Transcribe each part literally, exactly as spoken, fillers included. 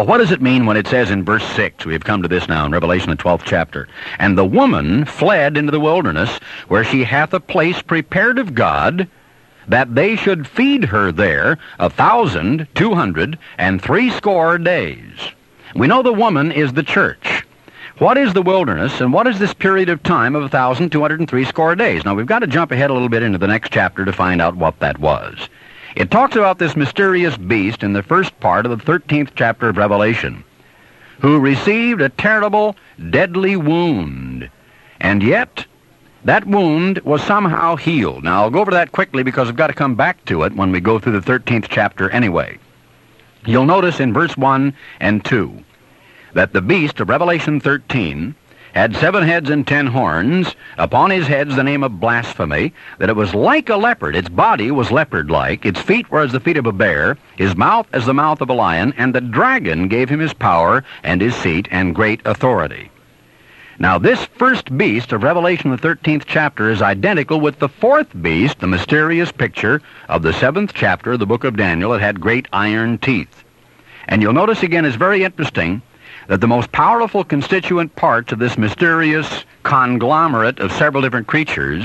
Well, what does it mean when it says in verse six, we have come to this now in Revelation the twelfth chapter, and the woman fled into the wilderness, where she hath a place prepared of God, that they should feed her there a thousand two hundred and threescore days. We know the woman is the church. What is the wilderness, and what is this period of time of a thousand two hundred and threescore days? Now, we've got to jump ahead a little bit into the next chapter to find out what that was. It talks about this mysterious beast in the first part of the thirteenth chapter of Revelation, who received a terrible, deadly wound, and yet that wound was somehow healed. Now, I'll go over that quickly because I've got to come back to it when we go through the thirteenth chapter anyway. You'll notice in verse one and two that the beast of Revelation thirteen had seven heads and ten horns, upon his heads the name of blasphemy, that it was like a leopard. Its body was leopard-like, its feet were as the feet of a bear, his mouth as the mouth of a lion, and the dragon gave him his power and his seat and great authority. Now, this first beast of Revelation, the thirteenth chapter, is identical with the fourth beast, the mysterious picture of the seventh chapter of the book of Daniel. It had great iron teeth. And you'll notice again, it's very interesting that the most powerful constituent parts of this mysterious conglomerate of several different creatures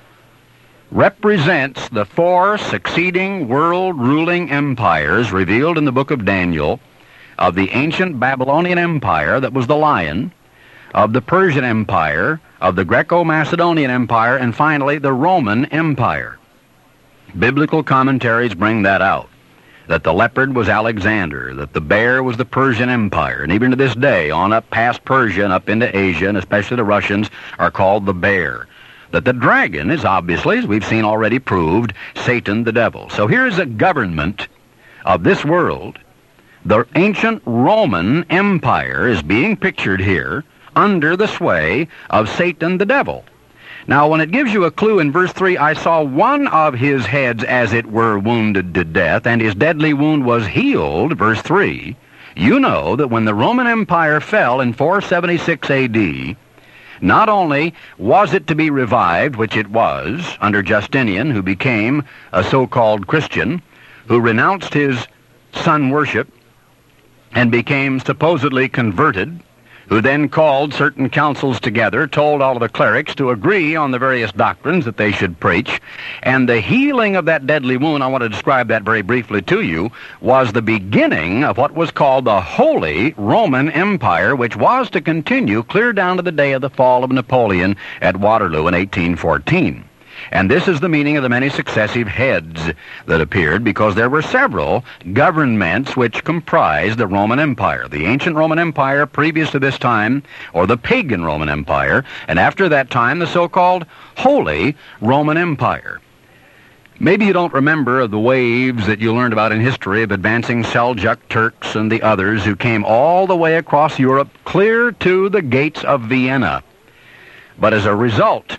represents the four succeeding world-ruling empires revealed in the book of Daniel, of the ancient Babylonian Empire that was the lion, of the Persian Empire, of the Greco-Macedonian Empire, and finally the Roman Empire. Biblical commentaries bring that out, that the leopard was Alexander, that the bear was the Persian Empire, and even to this day, on up past Persia and up into Asia, and especially the Russians, are called the bear. That the dragon is obviously, as we've seen already proved, Satan the devil. So here is a government of this world. The ancient Roman Empire is being pictured here under the sway of Satan the devil. Now, when it gives you a clue in verse three, I saw one of his heads as it were wounded to death, and his deadly wound was healed, verse three, you know that when the Roman Empire fell in four seventy-six A D, not only was it to be revived, which it was, under Justinian, who became a so-called Christian, who renounced his sun worship and became supposedly converted, who then called certain councils together, told all of the clerics to agree on the various doctrines that they should preach, and the healing of that deadly wound, I want to describe that very briefly to you, was the beginning of what was called the Holy Roman Empire, which was to continue clear down to the day of the fall of Napoleon at Waterloo in eighteen fourteen. And this is the meaning of the many successive heads that appeared, because there were several governments which comprised the Roman Empire. The ancient Roman Empire previous to this time, or the pagan Roman Empire, and after that time the so-called Holy Roman Empire. Maybe you don't remember the waves that you learned about in history of advancing Seljuk Turks and the others who came all the way across Europe clear to the gates of Vienna. But as a result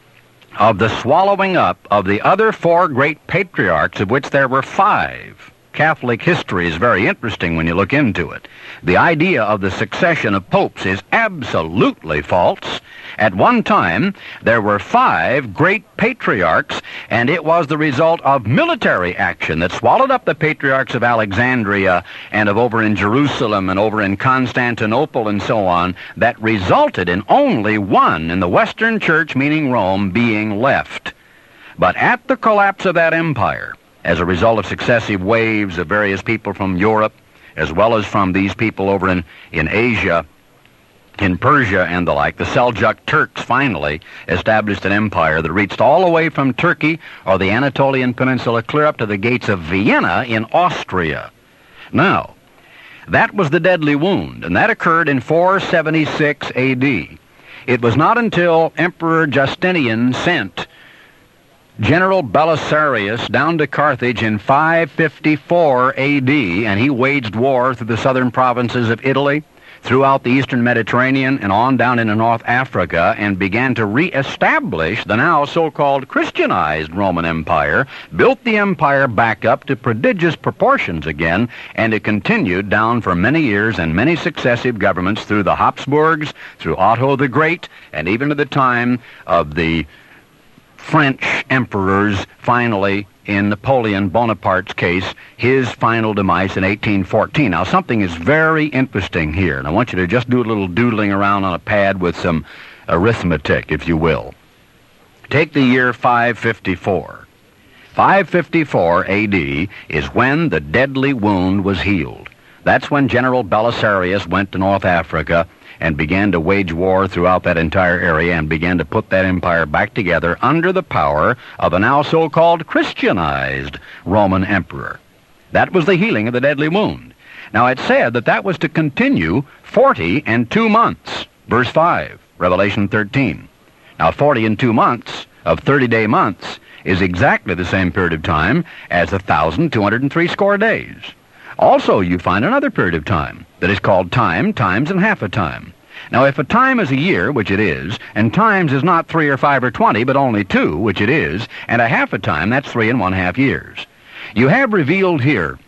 of the swallowing up of the other four great patriarchs, of which there were five. Catholic history is very interesting when you look into it. The idea of the succession of popes is absolutely false. At one time, there were five great patriarchs, and it was the result of military action that swallowed up the patriarchs of Alexandria and of over in Jerusalem and over in Constantinople and so on, that resulted in only one in the Western Church, meaning Rome, being left. But at the collapse of that empire, as a result of successive waves of various people from Europe, as well as from these people over in, in Asia, in Persia and the like, the Seljuk Turks finally established an empire that reached all the way from Turkey or the Anatolian Peninsula clear up to the gates of Vienna in Austria. Now, that was the deadly wound, and that occurred in four seventy-six A D. It was not until Emperor Justinian sent General Belisarius down to Carthage in five fifty-four A D, and he waged war through the southern provinces of Italy, throughout the eastern Mediterranean, and on down into North Africa, and began to re-establish the now so-called Christianized Roman Empire, built the empire back up to prodigious proportions again, and it continued down for many years and many successive governments through the Habsburgs, through Otto the Great, and even to the time of the French emperors finally, in Napoleon Bonaparte's case, his final demise in eighteen fourteen. Now, something is very interesting here, and I want you to just do a little doodling around on a pad with some arithmetic, if you will. Take the year five fifty-four. five fifty-four A D is when the deadly wound was healed. That's when General Belisarius went to North Africa and began to wage war throughout that entire area and began to put that empire back together under the power of a now so-called Christianized Roman emperor. That was the healing of the deadly wound. Now, it said that that was to continue forty and two months. Verse five, Revelation thirteen. Now, forty and two months of thirty-day months is exactly the same period of time as one thousand two hundred three score days. Also, you find another period of time that is called time, times, and half a time. Now, if a time is a year, which it is, and times is not three or five or twenty, but only two, which it is, and a half a time, that's three and one half years. You have revealed here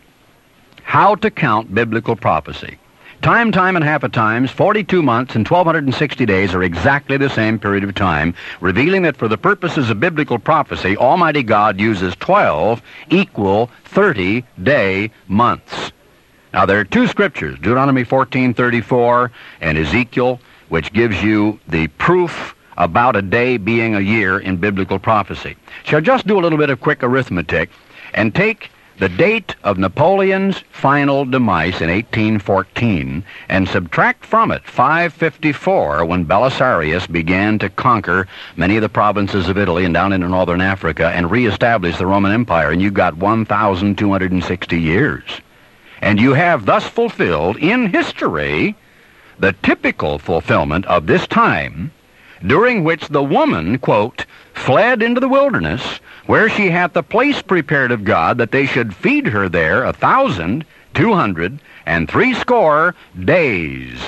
how to count biblical prophecy. Time, time, and half a times, forty-two months and one thousand two hundred sixty days are exactly the same period of time, revealing that for the purposes of biblical prophecy, Almighty God uses twelve equal thirty-day months. Now, there are two scriptures, Deuteronomy fourteen thirty-four and Ezekiel, which gives you the proof about a day being a year in biblical prophecy. So just do a little bit of quick arithmetic and take the date of Napoleon's final demise in eighteen fourteen, and subtract from it five fifty-four, when Belisarius began to conquer many of the provinces of Italy and down into northern Africa and reestablish the Roman Empire, and you got one thousand two hundred sixty years. And you have thus fulfilled in history the typical fulfillment of this time, during which the woman, quote, fled into the wilderness, where she hath the place prepared of God, that they should feed her there a thousand two hundred and threescore days.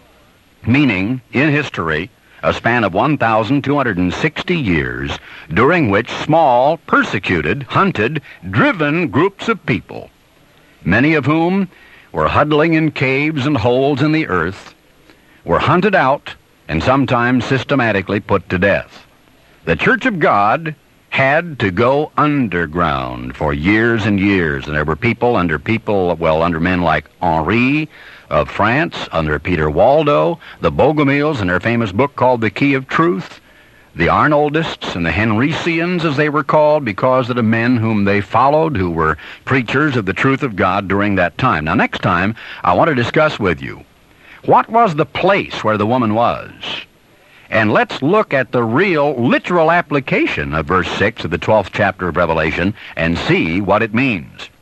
Meaning, in history, a span of one thousand two hundred sixty years, during which small, persecuted, hunted, driven groups of people, many of whom were huddling in caves and holes in the earth, were hunted out and sometimes systematically put to death. The Church of God had to go underground for years and years, and there were people under people, well, under men like Henri of France, under Peter Waldo, the Bogomils in their famous book called The Key of Truth, the Arnoldists and the Henricians, as they were called, because of the men whom they followed, who were preachers of the truth of God during that time. Now, next time, I want to discuss with you, what was the place where the woman was? And let's look at the real, literal application of verse six of the twelfth chapter of Revelation and see what it means.